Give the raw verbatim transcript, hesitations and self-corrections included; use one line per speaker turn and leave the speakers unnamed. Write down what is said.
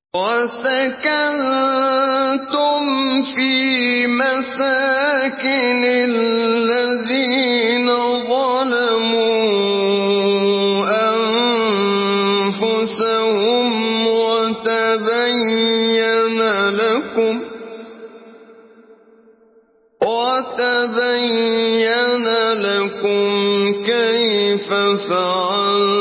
وَسَكَنتُمْ فِي مَسَاكِنِ الَّذِينَ ظَلَمُوا أَنفُسَهُمْ وَتَبَيَّنَ لَكُمْ كَيْفَ فَعَلْنَا